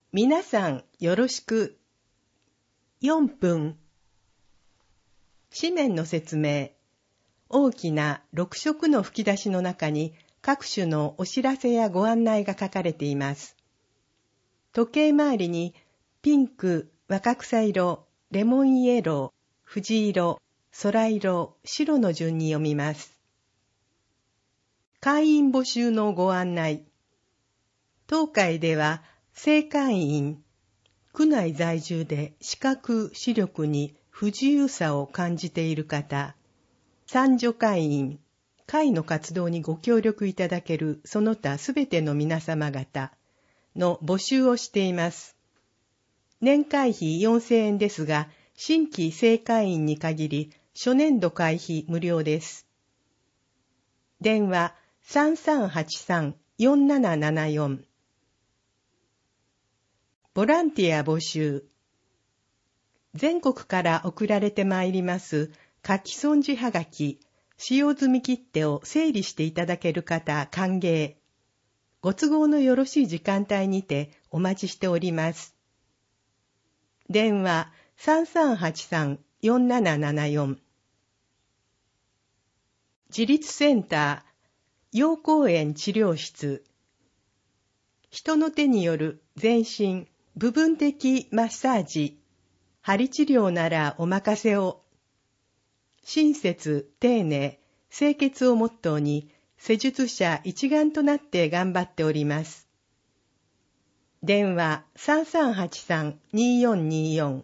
皆さんよろしく。4分。紙面の説明。大きな6色の吹き出しの中に各種のお知らせやご案内が書かれています。時計回りにピンク、若草色、レモンイエロー、藤色、空色、白の順に読みます。会員募集のご案内。当会では正会員、区内在住で視覚・視力に不自由さを感じている方、参助会員、会の活動にご協力いただけるその他すべての皆様方の募集をしています。年会費4000円ですが、新規正会員に限り初年度会費無料です。電話3383-4774。ボランティア募集。全国から送られてまいります書き損じはがき、使用済み切手を整理していただける方歓迎。ご都合のよろしい時間帯にてお待ちしております。電話3383-4774。自立センター、陽光園治療室。人の手による全身、部分的マッサージ、鍼治療ならお任せを。親切、丁寧、清潔をモットーに、施術者一丸となって頑張っております。電話3383-2424。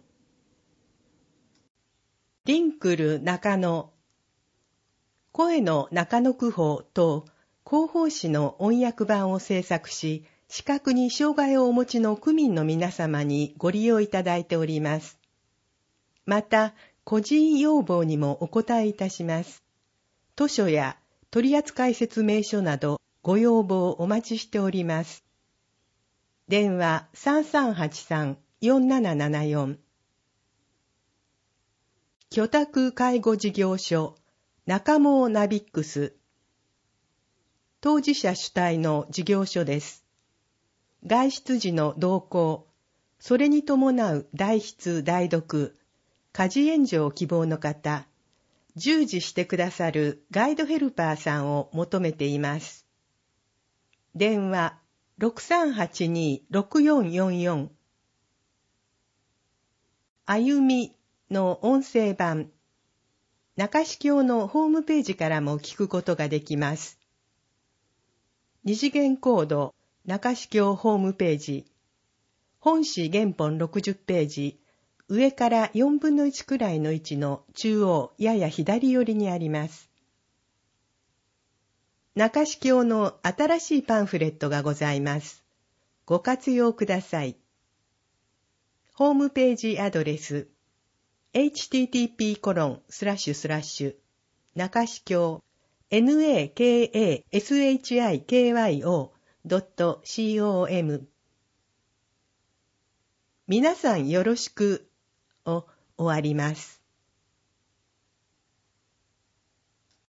リンクル中野。声の中野区法と広報誌の音訳版を制作し、視覚に障害をお持ちの区民の皆様にご利用いただいております。また、個人要望にもお答えいたします。図書や取扱説明書などご要望お待ちしております。電話3383-4774。居宅介護事業所中毛ナビックス。当事者主体の事業所です。外出時の同行、それに伴う代筆・代読、家事援助を希望の方、従事してくださるガイドヘルパーさんを求めています。電話6382-6444。あゆみの音声版、中四京のホームページからも聞くことができます。二次元コード、中四京ホームページ、本誌原本60ページ、上から4分の1くらいの位置の中央やや左寄りにあります。中四京の新しいパンフレットがございます。ご活用ください。ホームページアドレス http:// 中四京 nakashikyo.com 皆さんよろしくを終わります。